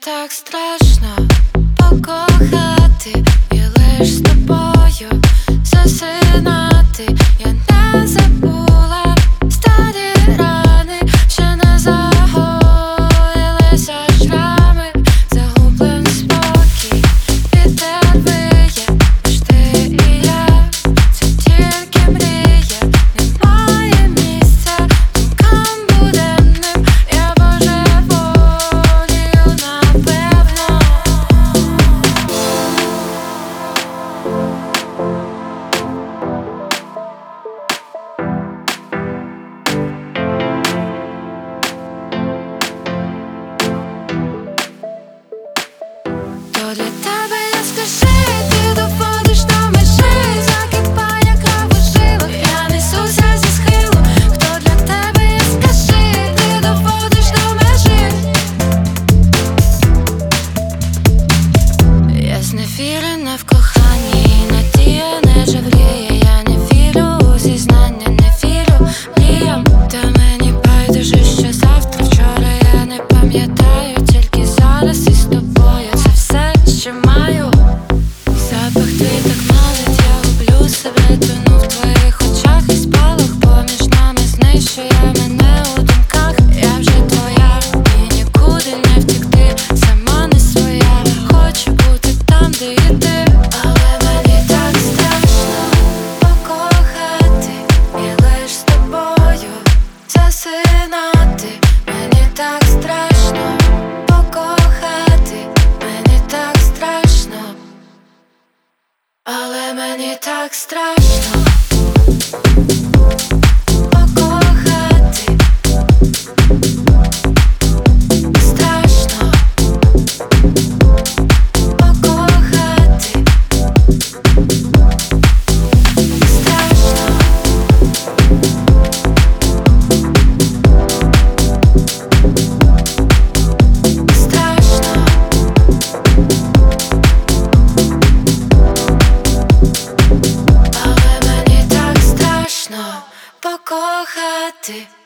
так страшно покохати і лиш з тобою засинати. Я не забула старі рани, ще не загоїлися шрами, загублений спокій, вітер виє, лиш ти і я, це тільки мрія, немає місця думкам буденним, я божеволію, напевно. То для тебе я скажи, ти доводиш до межі, закипає кров у жилах, я несуся зі схилу. Хто для тебе я скажи, ти доводиш до межі. Я зневірена в коханні, надія не жевріє. Я не вірю у зізнання, не вірю мріям. Та мені байдуже, що завтра, вчора я не пам'ятаю, тільки зараз із тобою це все, що маю. Запах твій так манить, я гублю себе, тону в твоїх очах, і спалах поміж нами знищує мене у думках. Я вже твоя, і нікуди не втікти, сама не своя, хочу бути там, де і ти. Але мені так страшно покохати і лиш з тобою засинати. Мені так страшно покохати, мені так страшно, але мені так страшно покохати, страшно покохати, страшно. Але мені так страшно покохати.